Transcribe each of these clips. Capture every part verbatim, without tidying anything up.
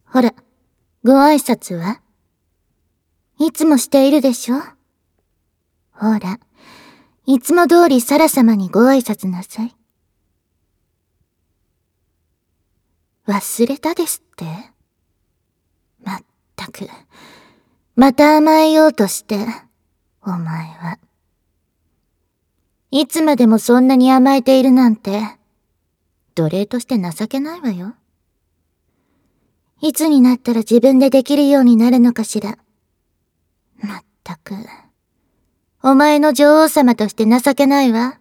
ほら、ご挨拶はいつもしているでしょ。ほら、いつも通りサラ様にご挨拶なさい。忘れたですって？まったく、また甘えようとして、お前は。いつまでもそんなに甘えているなんて、奴隷として情けないわよ。いつになったら自分でできるようになるのかしら。まったく、お前の女王様として情けないわ。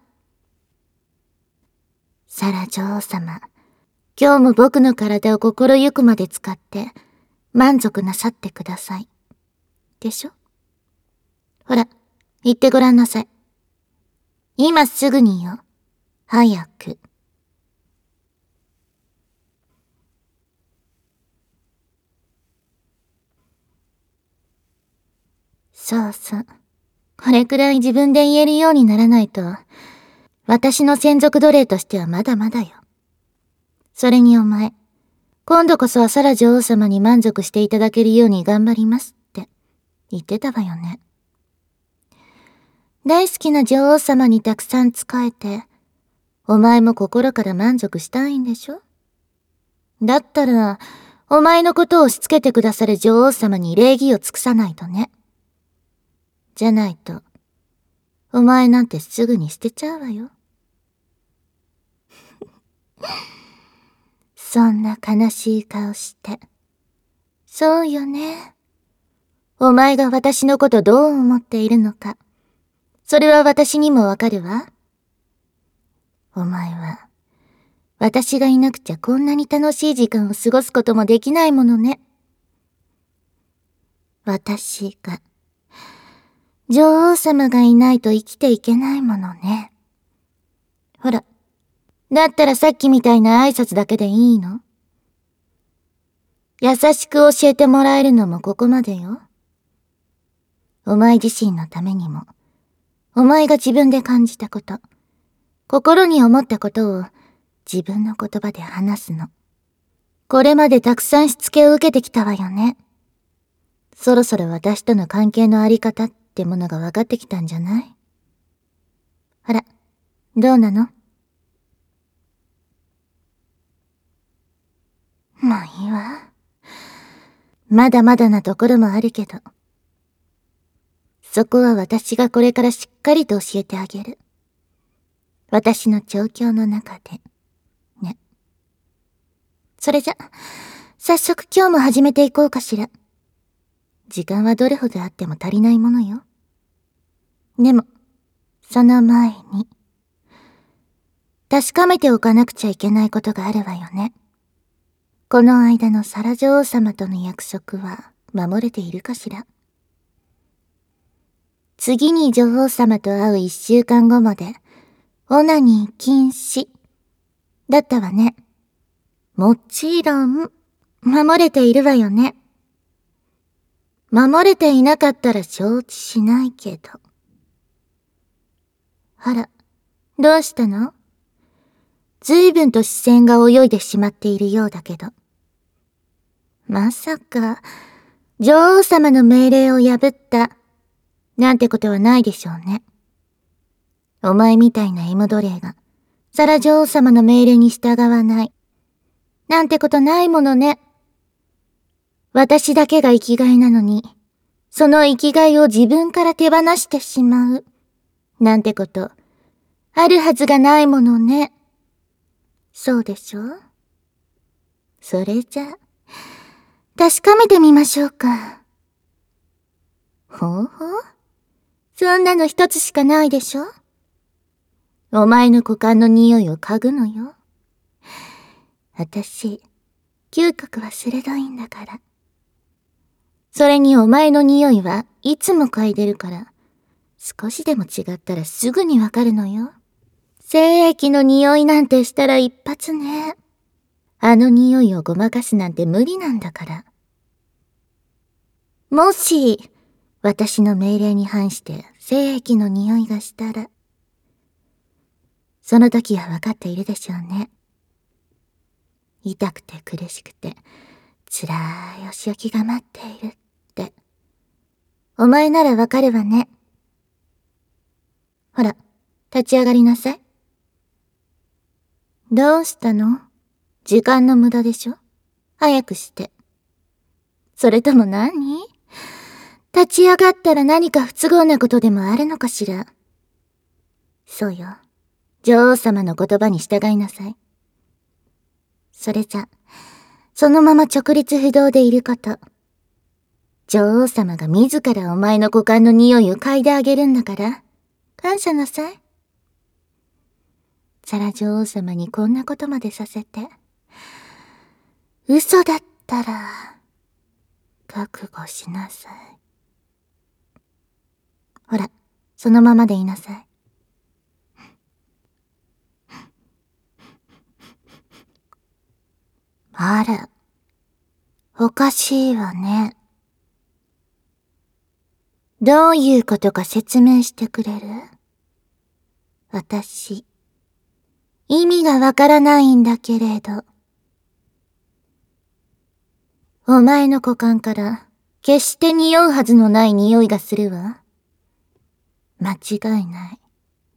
サラ女王様、今日も僕の体を心ゆくまで使って満足なさってください。でしょ？ほら、言ってごらんなさい。今すぐによ。早く。そうそう。これくらい自分で言えるようにならないと、私の専属奴隷としてはまだまだよ。それにお前、今度こそはサラ女王様に満足していただけるように頑張りますって言ってたわよね。大好きな女王様にたくさん仕えて、お前も心から満足したいんでしょ？だったら、お前のことを押し付けてくださる女王様に礼儀を尽くさないとね。じゃないと、お前なんてすぐに捨てちゃうわよ。そんな悲しい顔して。そうよね。お前が私のことどう思っているのか。それは私にもわかるわ。お前は、私がいなくちゃこんなに楽しい時間を過ごすこともできないものね。私が、女王様がいないと生きていけないものね。ほら、だったらさっきみたいな挨拶だけでいいの？優しく教えてもらえるのもここまでよ。お前自身のためにも、お前が自分で感じたこと、心に思ったことを自分の言葉で話すの。これまでたくさんしつけを受けてきたわよね。そろそろ私との関係のあり方ってものが分かってきたんじゃない？ほら、どうなの？もういいわ。まだまだなところもあるけど、そこは私がこれからしっかりと教えてあげる。私の状況の中で。ね。それじゃ、早速今日も始めていこうかしら。時間はどれほどあっても足りないものよ。でも、その前に、確かめておかなくちゃいけないことがあるわよね。この間のサラ女王様との約束は守れているかしら。次に女王様と会う一週間後まで、オナニー禁止。だったわね。もちろん、守れているわよね。守れていなかったら承知しないけど。あら、どうしたの？随分と視線が泳いでしまっているようだけど。まさか、女王様の命令を破った、なんてことはないでしょうね。お前みたいな芋奴隷が、サラ女王様の命令に従わない、なんてことないものね。私だけが生きがいなのに、その生きがいを自分から手放してしまう、なんてこと、あるはずがないものね。そうでしょ？それじゃ、確かめてみましょうか。ほうほう？そんなの一つしかないでしょ？お前の股間の匂いを嗅ぐのよ。あたし、嗅覚は鋭いんだから。それにお前の匂いはいつも嗅いでるから、少しでも違ったらすぐにわかるのよ。精液の匂いなんてしたら一発ね。あの匂いをごまかすなんて無理なんだから。もし、私の命令に反して精液の匂いがしたら、その時は分かっているでしょうね。痛くて苦しくて、 辛いお仕置きが待っているって。お前ならわかるわね。ほら、立ち上がりなさい。どうしたの？時間の無駄でしょ？早くして。それとも何？立ち上がったら何か不都合なことでもあるのかしら。そうよ。女王様の言葉に従いなさい。それじゃ、そのまま直立不動でいること。女王様が自らお前の股間の匂いを嗅いであげるんだから、感謝なさい。サラ女王様にこんなことまでさせて。嘘だったら、覚悟しなさい。ほら、そのままでいなさい。あら、おかしいわね。どういうことか説明してくれる？私、意味がわからないんだけれど。お前の股間から決して匂うはずのない匂いがするわ。間違いない。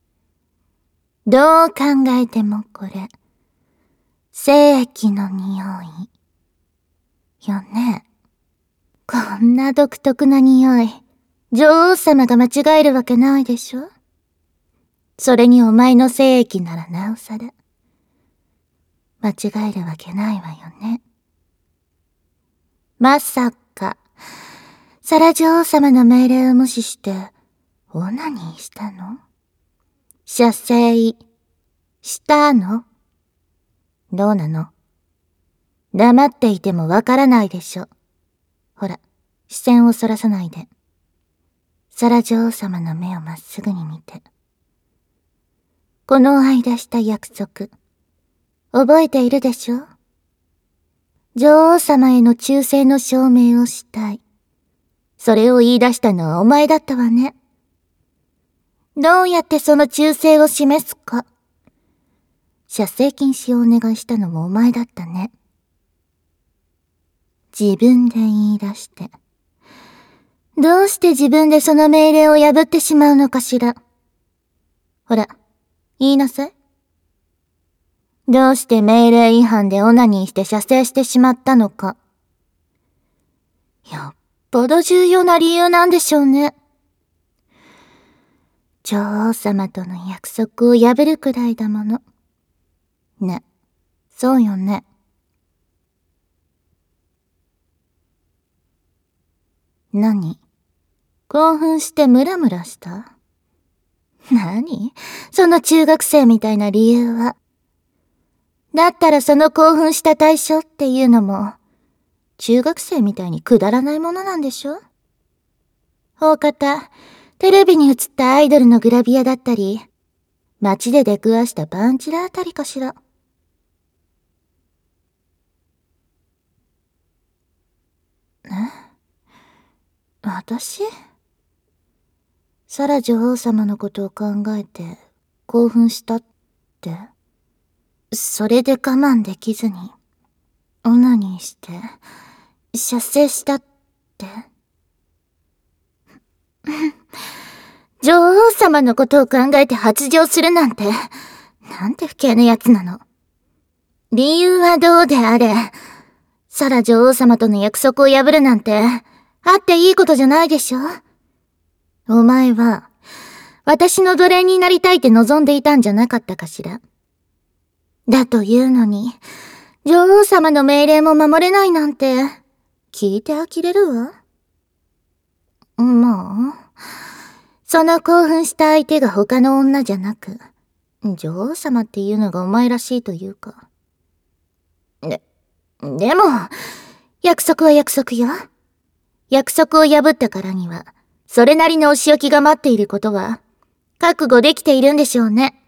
どう考えてもこれ、精液の匂い。よね。こんな独特な匂い、女王様が間違えるわけないでしょ？それにお前の精液ならなおさら。間違えるわけないわよね。まさか、サラ女王様の命令を無視して、オナニーしたの？射精、したの？どうなの？黙っていてもわからないでしょ。ほら、視線をそらさないで。サラ女王様の目をまっすぐに見て。この間した約束、覚えているでしょ？女王様への忠誠の証明をしたい。それを言い出したのはお前だったわね。どうやってその忠誠を示すか。射精禁止をお願いしたのもお前だったね。自分で言い出して。どうして自分でその命令を破ってしまうのかしら。ほら、言いなさい。どうして命令違反でオナニーして射精してしまったのか。よっぽど重要な理由なんでしょうね。女王様との約束を破るくらいだもの。ね、そうよね。何？興奮してムラムラした？何？その中学生みたいな理由は。だったらその興奮した対象っていうのも、中学生みたいにくだらないものなんでしょ？大方、テレビに映ったアイドルのグラビアだったり、街で出くわしたパンチラあたりかしら。え？私？サラ女王様のことを考えて興奮したって。それで我慢できずに、オナニーして、射精したって。女王様のことを考えて発情するなんて、なんて不敬なやつなの。理由はどうであれ、サラ女王様との約束を破るなんて、あっていいことじゃないでしょ。お前は、私の奴隷になりたいって望んでいたんじゃなかったかしら。だというのに、女王様の命令も守れないなんて、聞いて呆れるわ。もう、その興奮した相手が他の女じゃなく、女王様っていうのがお前らしいというか。で、でも、約束は約束よ。約束を破ったからには、それなりのお仕置きが待っていることは、覚悟できているんでしょうね。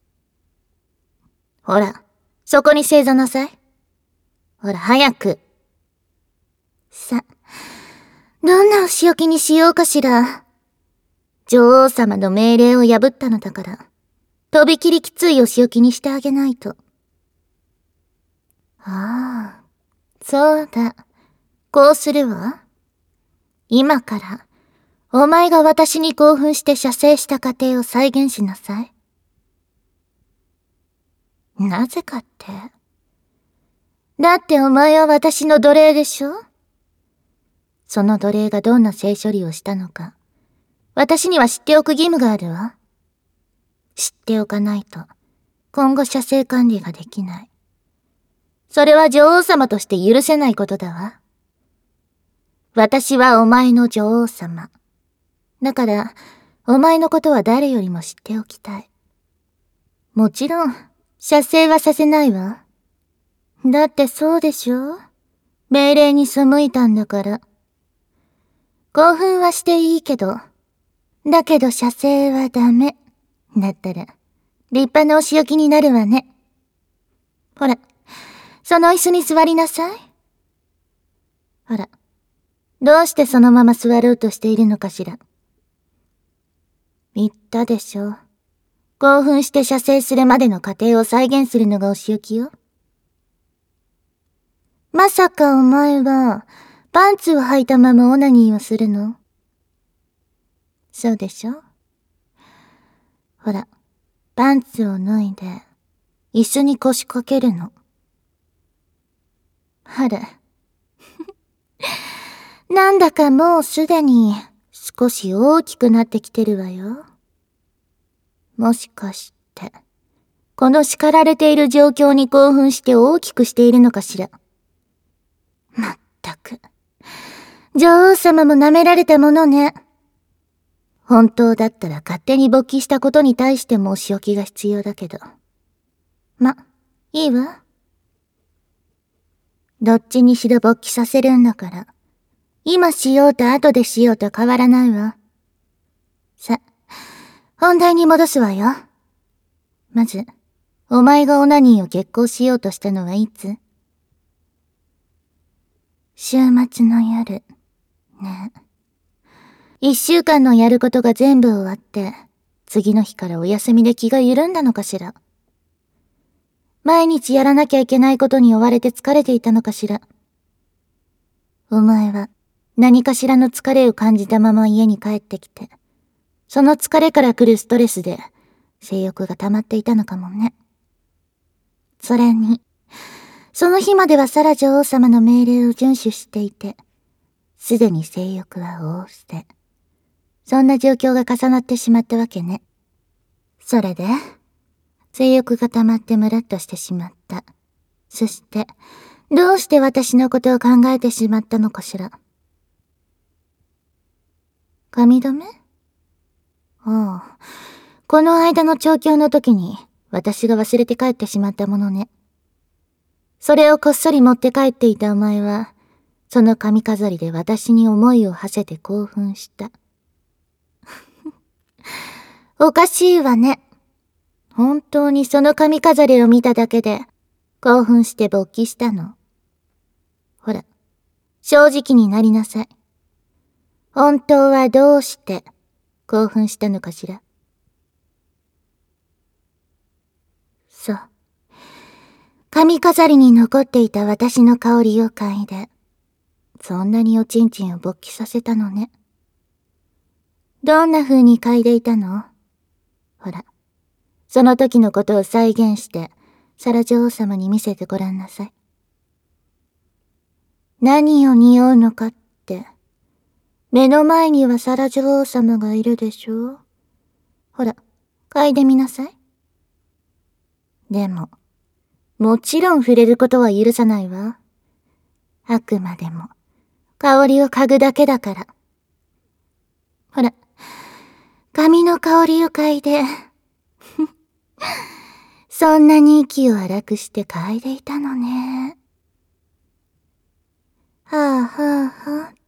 ほら、そこに正座なさい。ほら、早く。さ、どんなお仕置きにしようかしら。女王様の命令を破ったのだから、とびきりきついお仕置きにしてあげないと。ああ、そうだ。 こうするわ。今から、お前が私に興奮して射精した過程を再現しなさい。なぜかって。だってお前は私の奴隷でしょ？その奴隷がどんな性処理をしたのか、私には知っておく義務があるわ。知っておかないと、今後射精管理ができない。それは女王様として許せないことだわ。私はお前の女王様。だから、お前のことは誰よりも知っておきたい。もちろん、射精はさせないわ。だってそうでしょ？命令に背いたんだから。興奮はしていいけど、だけど射精はダメ。だったら、立派なお仕置きになるわね。ほら、その椅子に座りなさい。ほら、どうしてそのまま座ろうとしているのかしら。言ったでしょ。興奮して射精するまでの過程を再現するのがお仕置きよ。まさかお前は、パンツを履いたままオナニーをするの？そうでしょ？ほら、パンツを脱いで、椅子に腰掛けるの。あれ。なんだかもうすでに少し大きくなってきてるわよ。もしかして、この叱られている状況に興奮して大きくしているのかしら。まったく。女王様も舐められたものね。本当だったら勝手に勃起したことに対してもお仕置きが必要だけど。ま、いいわ。どっちにしろ勃起させるんだから。今しようと後でしようと変わらないわ。さ、本題に戻すわよ。まず、お前がオナニーを決行しようとしたのはいつ？週末の夜。ね。一週間のやることが全部終わって、次の日からお休みで気が緩んだのかしら。毎日やらなきゃいけないことに追われて疲れていたのかしら。お前は何かしらの疲れを感じたまま家に帰ってきて、その疲れから来るストレスで性欲が溜まっていたのかもね。それに、その日まではサラ女王様の命令を遵守していて、すでに性欲は旺盛。そんな状況が重なってしまったわけね。それで、性欲が溜まってムラっとしてしまった。そして、どうして私のことを考えてしまったのかしら。髪留め？ああ、この間の調教の時に私が忘れて帰ってしまったものね。それをこっそり持って帰っていたお前は、その髪飾りで私に思いを馳せて興奮した。おかしいわね。本当にその髪飾りを見ただけで興奮して勃起したの。ほら、正直になりなさい。本当はどうして興奮したのかしら。そう。髪飾りに残っていた私の香りを嗅いで、そんなにおちんちんを勃起させたのね。どんな風に嗅いでいたの？ほら、その時のことを再現して、サラ女王様に見せてごらんなさい。何を匂うのかって、目の前にはサラ女王様がいるでしょ？ほら、嗅いでみなさい。でも、もちろん触れることは許さないわ。あくまでも、香りを嗅ぐだけだから。ほら、髪の香りを嗅いで。そんなに息を荒くして嗅いでいたのね。はあはあはあって、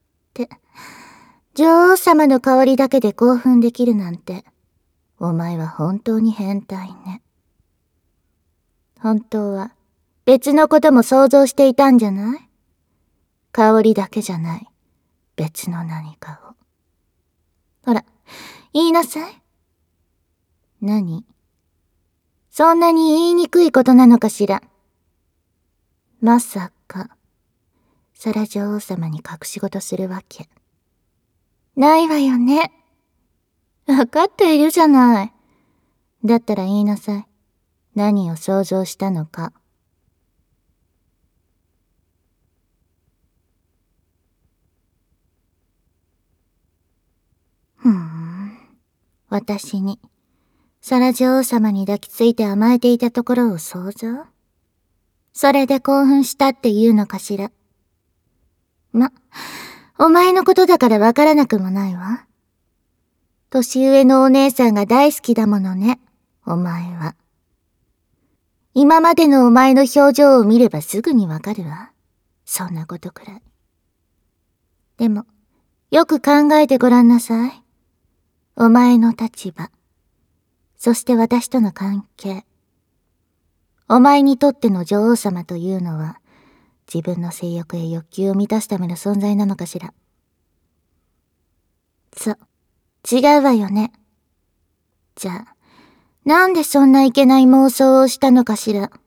女王様の香りだけで興奮できるなんて、お前は本当に変態ね。本当は別のことも想像していたんじゃない？香りだけじゃない、別の何かを。ほら、言いなさい。何？そんなに言いにくいことなのかしら。まさか、 サラ女王様に隠し事するわけ。ないわよね。わかっているじゃない。だったら言いなさい。何を想像したのか。ふーん。私に、サラ女王様に抱きついて甘えていたところを想像？それで興奮したって言うのかしら。ま、お前のことだからわからなくもないわ。年上のお姉さんが大好きだものね、お前は。今までのお前の表情を見ればすぐにわかるわ。そんなことくらい。でも、よく考えてごらんなさい。お前の立場。そして私との関係。お前にとっての女王様というのは、自分の性欲や欲求を満たすための存在なのかしら。そう、違うわよね。じゃあ、なんでそんないけない妄想をしたのかしら。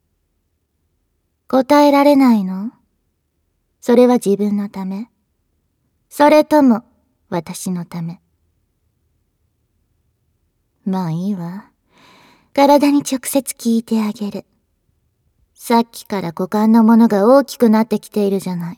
答えられないの？それは自分のため？それとも、私のため？まあいいわ。体に直接聞いてあげる。さっきから股間のものが大きくなってきているじゃない。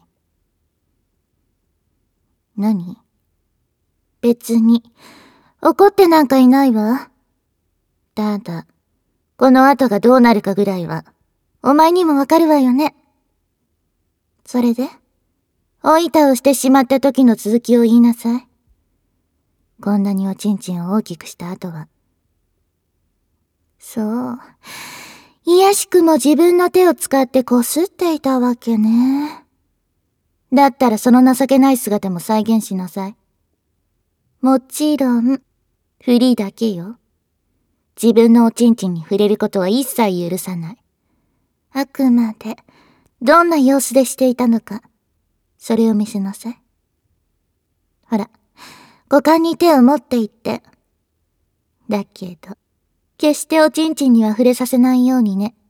何？別に、怒ってなんかいないわ。ただ、この後がどうなるかぐらいは、お前にもわかるわよね。それで、お板をしてしまった時の続きを言いなさい。こんなにおちんちんを大きくした後は。そう。いやしくも自分の手を使ってこすっていたわけね。だったらその情けない姿も再現しなさい。もちろん、振りだけよ。自分のおちんちんに触れることは一切許さない。あくまで、どんな様子でしていたのか、それを見せなさい。ほら、股間に手を持っていって。だけど、決しておちんちんには触れさせないようにね。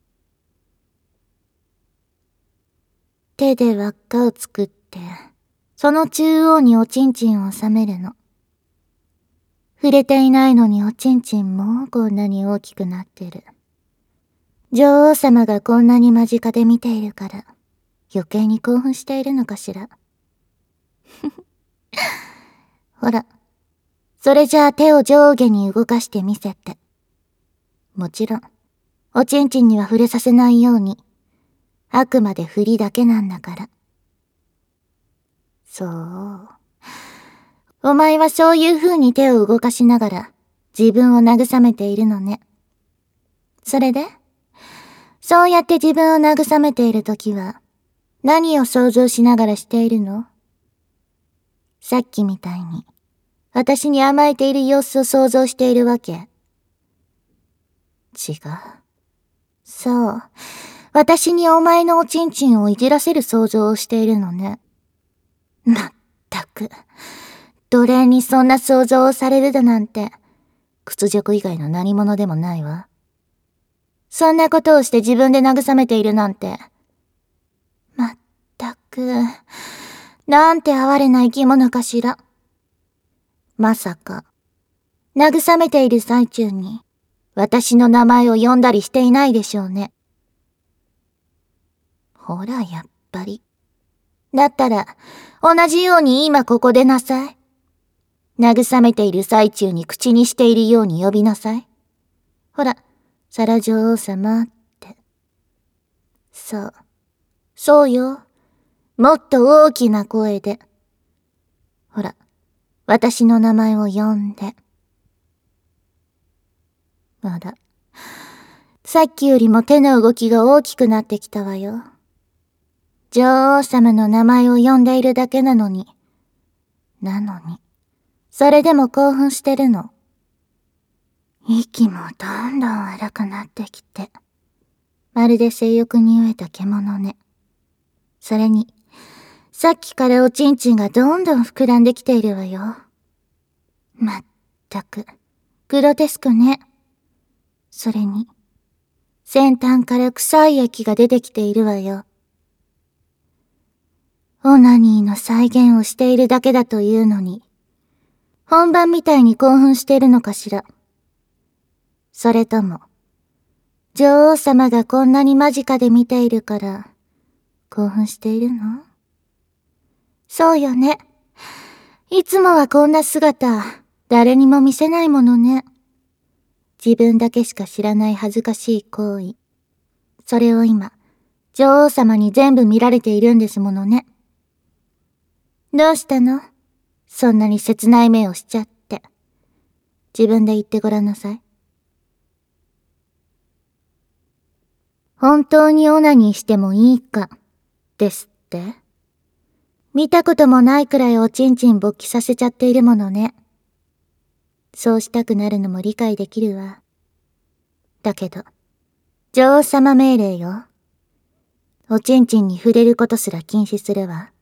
手で輪っかを作って、その中央におちんちんを収めるの。触れていないのにおちんちんもこんなに大きくなってる。女王様がこんなに間近で見ているから、余計に興奮しているのかしら。ほら、それじゃあ手を上下に動かしてみせて。もちろん、おちんちんには触れさせないように。あくまで振りだけなんだから。そう。お前はそういう風に手を動かしながら自分を慰めているのね。それで？そうやって自分を慰めているときは何を想像しながらしているの？さっきみたいに私に甘えている様子を想像しているわけ？違う。そう。私にお前のおちんちんをいじらせる想像をしているのね。まったく。奴隷にそんな想像をされるだなんて、屈辱以外の何者でもないわ。そんなことをして自分で慰めているなんて。まったく、なんて哀れな生き物かしら。まさか、慰めている最中に、私の名前を呼んだりしていないでしょうね。ほら、やっぱり。だったら、同じように今ここでなさい。慰めている最中に口にしているように呼びなさい。ほら、サラ女王様って。そう。そうよ。もっと大きな声で。ほら、私の名前を呼んで。あら。さっきよりも手の動きが大きくなってきたわよ。女王様の名前を呼んでいるだけなのに。なのに、それでも興奮してるの。息もどんどん荒くなってきて。まるで性欲に飢えた獣ね。それに、さっきからおちんちんがどんどん膨らんできているわよ。まったく、グロテスクね。それに、先端から臭い液が出てきているわよ。 オナニーの再現をしているだけだというのに、本番みたいに興奮してるのかしら。それとも、女王様がこんなに間近で見ているから、興奮しているの？そうよね。いつもはこんな姿、誰にも見せないものね。自分だけしか知らない恥ずかしい行為。それを今、女王様に全部見られているんですものね。どうしたの？そんなに切ない目をしちゃって。自分で言ってごらんなさい。本当にオナニーしてもいいか、ですって？見たこともないくらいおちんちん勃起させちゃっているものね。そうしたくなるのも理解できるわ。だけど、女王様命令よ。おちんちんに触れることすら禁止するわ。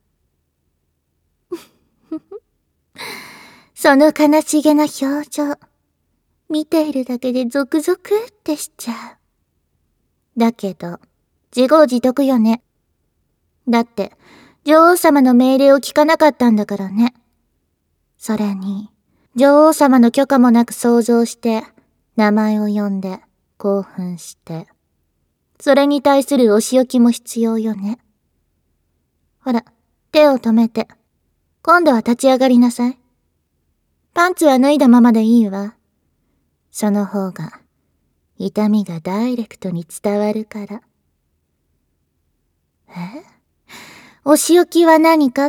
その悲しげな表情、見ているだけでゾクゾクってしちゃう。だけど、自業自得よね。だって、女王様の命令を聞かなかったんだからね。それに、女王様の許可もなく想像して、名前を呼んで、興奮して。それに対するお仕置きも必要よね。ほら、手を止めて。今度は立ち上がりなさい。パンツは脱いだままでいいわ。その方が、痛みがダイレクトに伝わるから。え？お仕置きは何かって？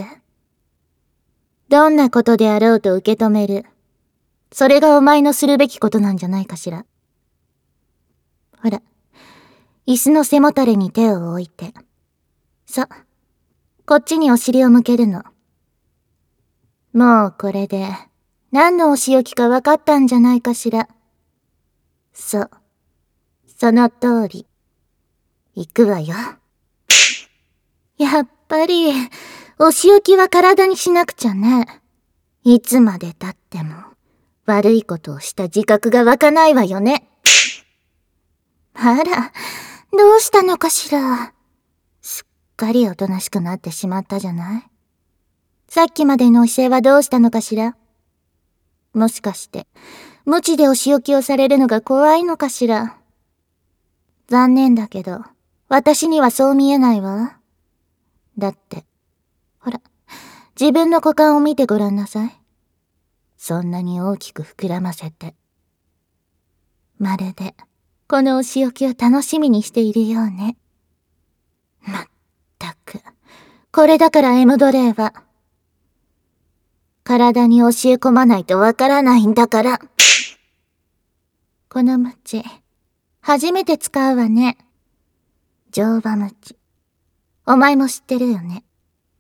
どんなことであろうと受け止める。それがお前のするべきことなんじゃないかしら。ほら、椅子の背もたれに手を置いて。さ、こっちにお尻を向けるの。もうこれで、何のお仕置きか分かったんじゃないかしら。そう。その通り。行くわよ。やっぱり、お仕置きは体にしなくちゃね。いつまで経っても、悪いことをした自覚が湧かないわよね。あら、どうしたのかしら。すっかりおとなしくなってしまったじゃない。さっきまでの教えはどうしたのかしら。もしかして、無知でお仕置きをされるのが怖いのかしら。残念だけど、私にはそう見えないわ。だって、ほら、自分の股間を見てごらんなさい。そんなに大きく膨らませて。まるで、このお仕置きを楽しみにしているようね。まったく、これだからエムドレーは。体に教え込まないとわからないんだから。このムチ、初めて使うわね。乗馬ムチ。お前も知ってるよね。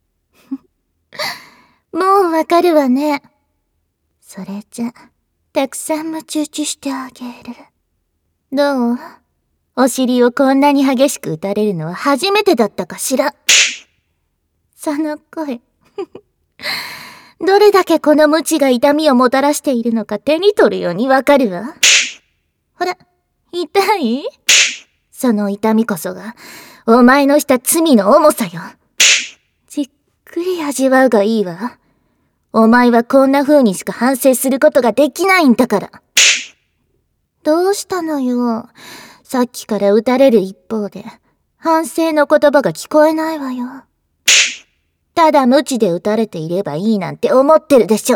もうわかるわね。それじゃ、たくさんムチ打ちしてあげる。どう？お尻をこんなに激しく打たれるのは初めてだったかしら。その声。どれだけこのムチが痛みをもたらしているのか手に取るようにわかるわ。ほら、痛い？その痛みこそが、お前のした罪の重さよ。じっくり味わうがいいわ。お前はこんな風にしか反省することができないんだから。どうしたのよ。さっきから打たれる一方で、反省の言葉が聞こえないわよ。ただ無知で打たれていればいいなんて思ってるでしょ。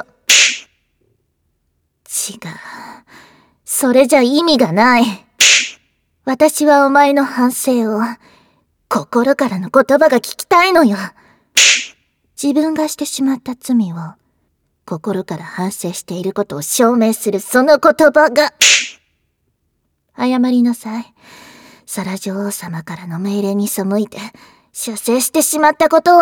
違う。それじゃ意味がない。私はお前の反省を、心からの言葉が聞きたいのよ。自分がしてしまった罪を、心から反省していることを証明するその言葉が。謝りなさい。サラ女王様からの命令に背いて、射精してしまったことを。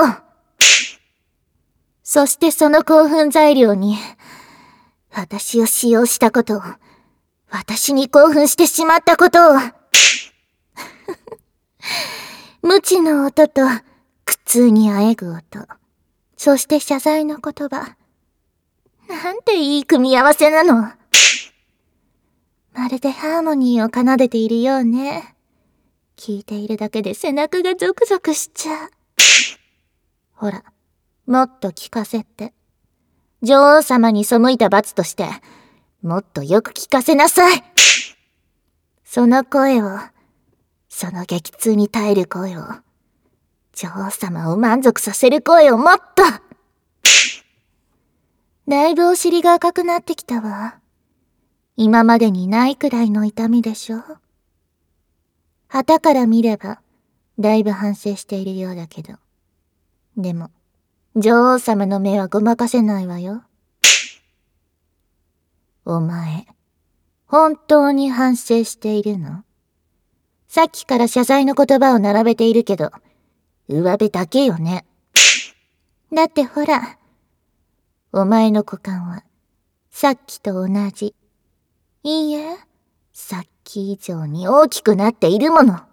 そしてその興奮材料に、私を使用したことを、私に興奮してしまったことを。無知の音と、苦痛にあえぐ音。そして謝罪の言葉。なんていい組み合わせなの。まるでハーモニーを奏でているようね。聞いているだけで背中がゾクゾクしちゃう。 ほら、もっと聞かせて。女王様に背いた罰として、もっとよく聞かせなさい。その声を、その激痛に耐える声を、女王様を満足させる声をもっと。だいぶお尻が赤くなってきたわ。今までにないくらいの痛みでしょ。旗から見れば、だいぶ反省しているようだけど。でも、女王様の目はごまかせないわよ。お前、本当に反省しているの？さっきから謝罪の言葉を並べているけど、上辺だけよね。だってほら、お前の股間は、さっきと同じ。いいえ、さっき以上に大きくなっているもの。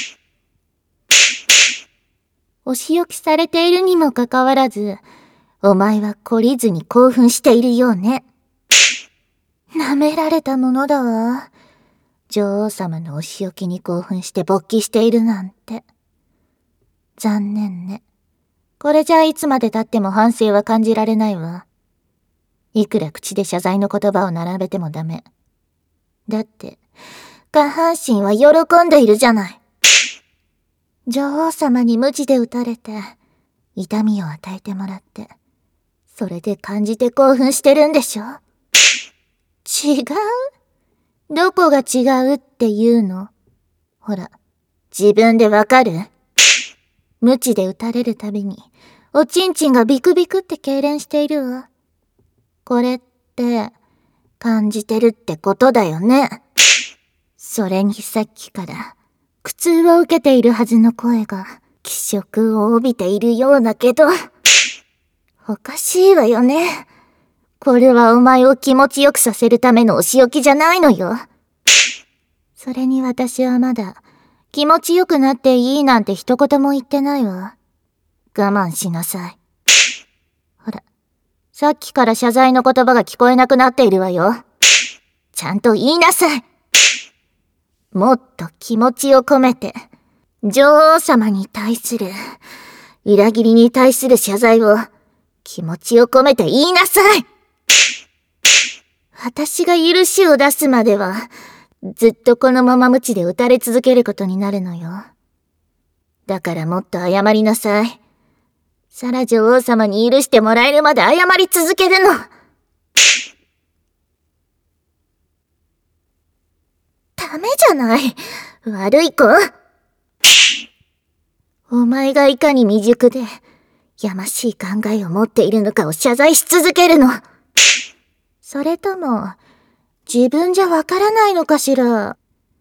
お仕置きされているにもかかわらず、お前は懲りずに興奮しているようね。舐められたものだわ。女王様のお仕置きに興奮して勃起しているなんて。残念ね。これじゃいつまで経っても反省は感じられないわ。いくら口で謝罪の言葉を並べてもダメ。だって、下半身は喜んでいるじゃない。女王様に鞭で打たれて、痛みを与えてもらって、それで感じて興奮してるんでしょ？違う？どこが違うって言うの？ほら、自分でわかる？鞭で打たれるたびに、おちんちんがビクビクって痙攣しているわ。これって、感じてるってことだよね。それにさっきから、苦痛を受けているはずの声が、気色を帯びているようだけど、おかしいわよね。これはお前を気持ちよくさせるためのお仕置きじゃないのよ。それに私はまだ、気持ちよくなっていいなんて一言も言ってないわ。我慢しなさい。ほら、さっきから謝罪の言葉が聞こえなくなっているわよ。ちゃんと言いなさい。もっと気持ちを込めて、女王様に対する、裏切りに対する謝罪を、気持ちを込めて言いなさい。私が許しを出すまでは、ずっとこのまま鞭で打たれ続けることになるのよ。だからもっと謝りなさい。サラ女王様に許してもらえるまで謝り続けるの。ダメじゃない。悪い子。お前がいかに未熟で、やましい考えを持っているのかを謝罪し続けるの。それとも、自分じゃわからないのかしら。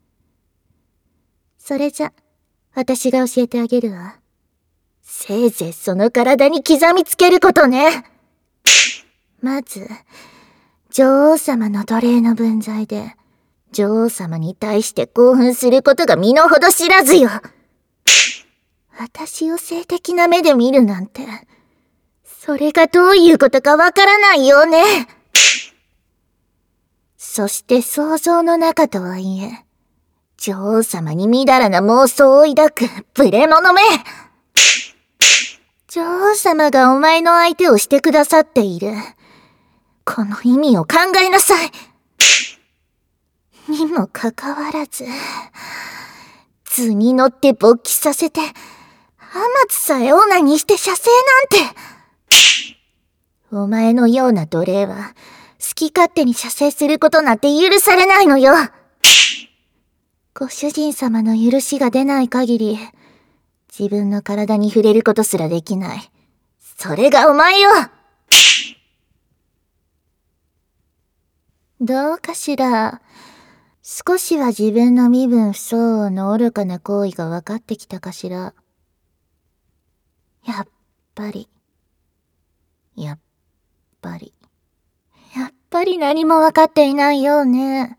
それじゃ、私が教えてあげるわ。せいぜいその体に刻みつけることね。まず、女王様の奴隷の分際で、女王様に対して興奮することが身の程知らずよ。私を性的な目で見るなんて、それがどういうことかわからないよね。そして想像の中とはいえ、女王様にみだらな妄想を抱く無礼者め。女王様がお前の相手をしてくださっている。この意味を考えなさい。にもかかわらず、図に乗って勃起させて、ハマツさえオナにして射精なんて。お前のような奴隷は、好き勝手に射精することなんて許されないのよ。ご主人様の許しが出ない限り、自分の体に触れることすらできない。それがお前よ。どうかしら。少しは自分の身分不相応の愚かな行為が分かってきたかしら。やっぱり。やっぱり。やっぱり何も分かっていないようね。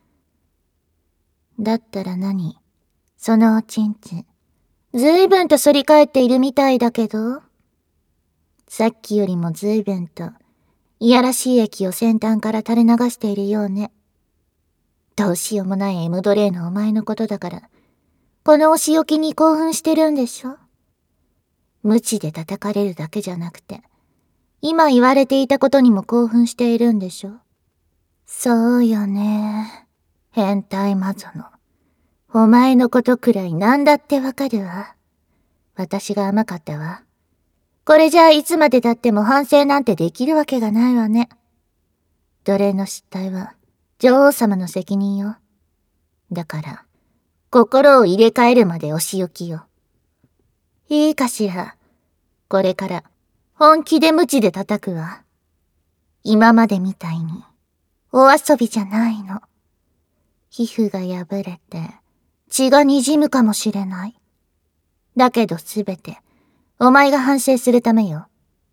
だったら何？そのおちんちん。ずいぶんと反り返っているみたいだけど。さっきよりもずいぶんと、いやらしい液を先端から垂れ流しているようね。どうしようもない M 奴隷のお前のことだから、このお仕置きに興奮してるんでしょ？ 無知で叩かれるだけじゃなくて、今言われていたことにも興奮しているんでしょ？そうよね。変態魔女の。お前のことくらい何だってわかるわ。私が甘かったわ。これじゃあいつまで経っても反省なんてできるわけがないわね。奴隷の失態は女王様の責任よ。だから、心を入れ替えるまでお仕置きよ。いいかしら。これから本気で無知で叩くわ。今までみたいにお遊びじゃないの。皮膚が破れて血が滲むかもしれない。だけどすべてお前が反省するためよ。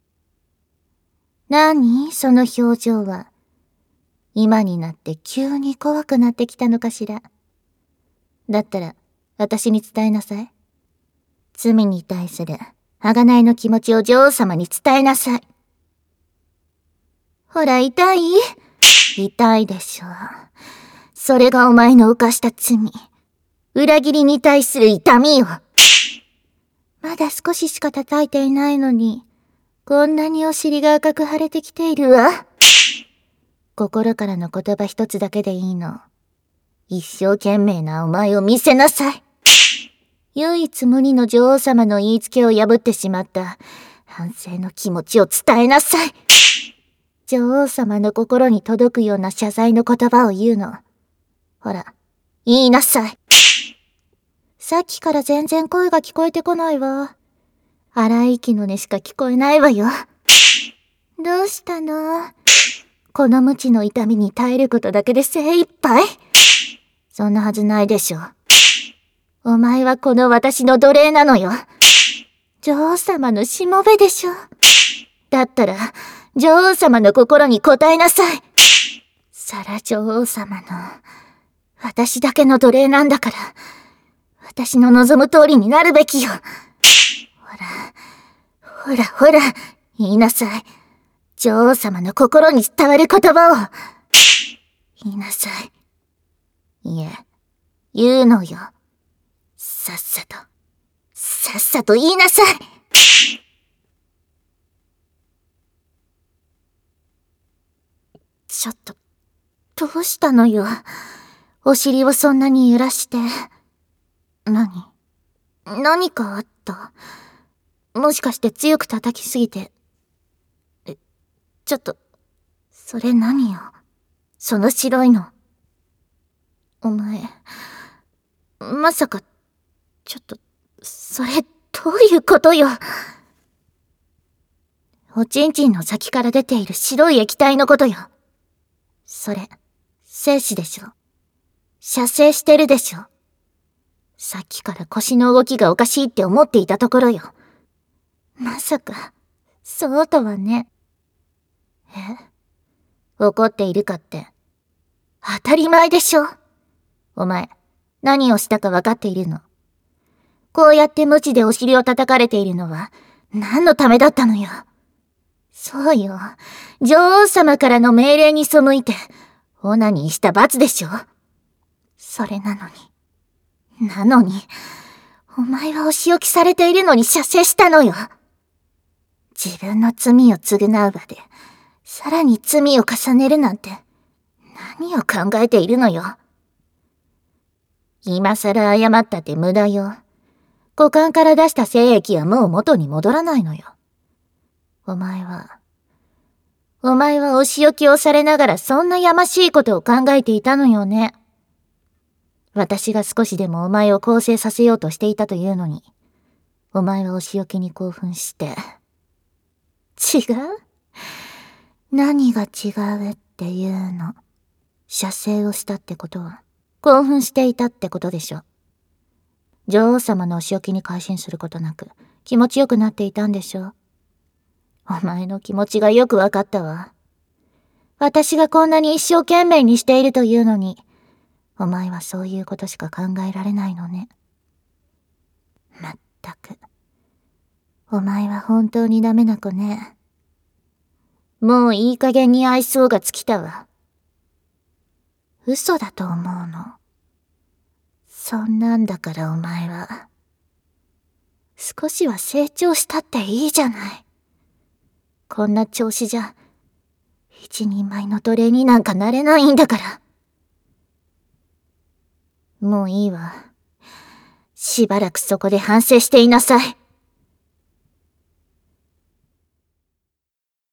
何その表情は。今になって急に怖くなってきたのかしら。だったら私に伝えなさい。罪に対する贖いの気持ちを女王様に伝えなさい。ほら痛い？痛いでしょう。それがお前の犯した罪。裏切りに対する痛みよ。まだ少ししか叩いていないのに、こんなにお尻が赤く腫れてきているわ。心からの言葉一つだけでいいの。一生懸命なお前を見せなさい。唯一無二の女王様の言いつけを破ってしまった反省の気持ちを伝えなさい。女王様の心に届くような謝罪の言葉を言うの。ほら、言いなさい。さっきから全然声が聞こえてこないわ。荒い息の音しか聞こえないわよ。どうしたの？この無知の痛みに耐えることだけで精一杯？そんなはずないでしょ。お前はこの私の奴隷なのよ。女王様のしもべでしょ。だったら、女王様の心に応えなさい。サラ女王様の、私だけの奴隷なんだから、私の望む通りになるべきよ。ほら、ほらほら、言いなさい。女王様の心に伝わる言葉を。言いなさい。いえ、言うのよ。さっさと、さっさと言いなさい。ちょっと、どうしたのよ。お尻をそんなに揺らして。何？何かあった？もしかして強く叩きすぎて。え、ちょっと、それ何よ。その白いの。お前、まさか、ちょっと、それ、どういうことよ。おちんちんの先から出ている白い液体のことよ。それ、精子でしょ。射精してるでしょ。さっきから腰の動きがおかしいって思っていたところよ。まさか、そうとはね。え？怒っているかって。当たり前でしょ。お前、何をしたか分かっているの？こうやって無知でお尻を叩かれているのは、何のためだったのよ。そうよ。女王様からの命令に背いて、オナニーした罰でしょ。それなのに。なのに、お前はお仕置きされているのに射精したのよ。自分の罪を償う場で、さらに罪を重ねるなんて、何を考えているのよ。今さら謝ったって無駄よ。股間から出した精液はもう元に戻らないのよ。お前は、お前はお仕置きをされながらそんなやましいことを考えていたのよね。私が少しでもお前を更生させようとしていたというのに、お前はお仕置きに興奮して。違う？何が違うっていうの。射精をしたってことは、興奮していたってことでしょ。女王様のお仕置きに改心することなく、気持ちよくなっていたんでしょ。お前の気持ちがよくわかったわ。私がこんなに一生懸命にしているというのに、お前はそういうことしか考えられないのね。まったく。お前は本当にダメな子ね。もういい加減に愛想が尽きたわ。嘘だと思うの。そんなんだからお前は。 少しは成長したっていいじゃない。こんな調子じゃ、一人前の奴隷になんかなれないんだから。もういいわ。しばらくそこで反省していなさい。